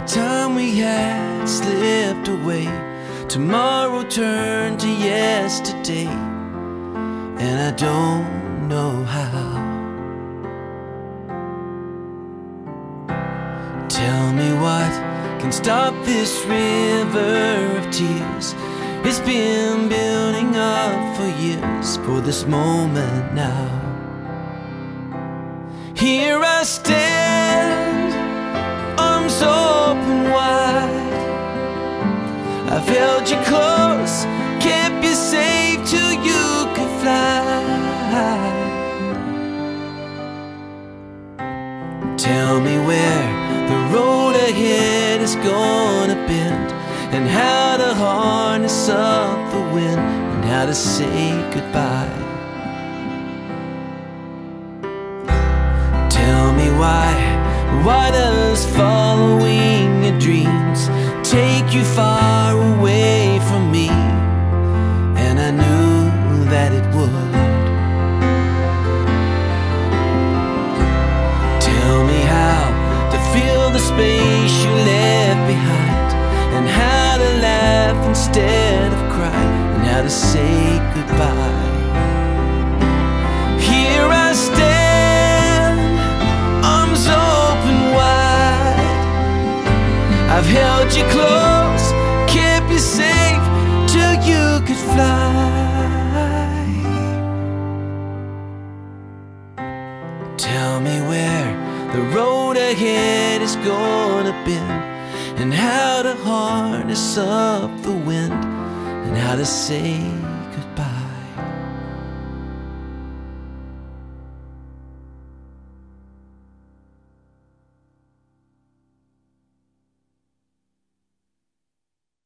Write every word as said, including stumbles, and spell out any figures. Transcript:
time we had slipped away. Tomorrow turned to yesterday, and I don't know how. Tell me what can stop this river of tears. It's been building up for years, for this moment now. Here I stand, arms open wide. I've held you close, kept you safe till you could fly. Tell me where the road ahead is gonna bend, and how to harness up the wind, and how to say goodbye. Tell me why, why does following your dreams take you far away from me? And I knew that it would. Tell me how to fill the space you left behind, and how to laugh instead of cry, and how to say goodbye. Here I stand, arms open wide. I've held you close, kept you safe till you could fly. Tell me where the road ahead is gonna bend, and how to harness up the wind, and how to say